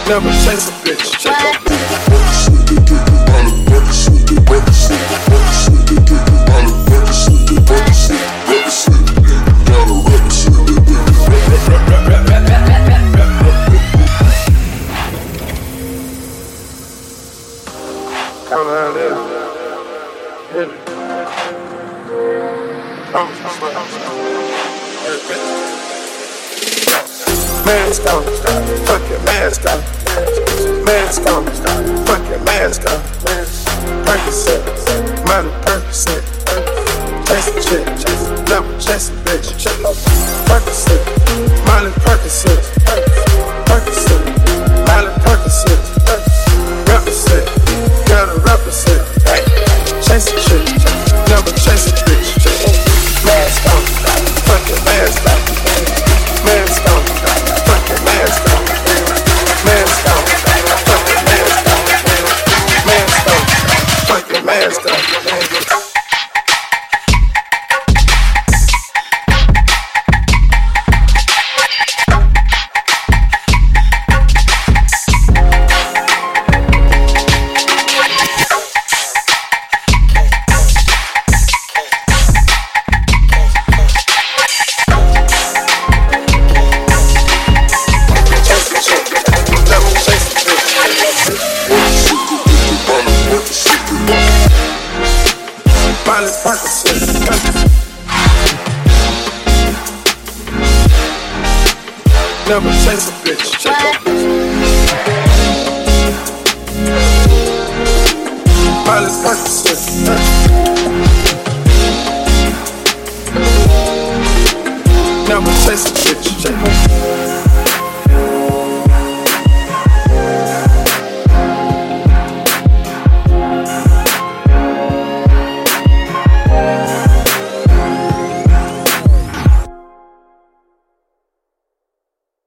Never chase a bitch. Mask on, fuck your mask on. Mask on, fuck your mask on. Percocet, Molly Percocet. Chase a chick, never chase a bitch. Percocet, Molly Percocet. Percocet, Molly Percocet. Represent, gotta represent. Chase a chick, never chase a bitch. Mask on, fuck your mask on. Mask on, fuck your mask on. Mask on, fuck your mask on. Mask on, fuck your mask on. Molly Percocet. Never chase a bitch. Molly Percocet.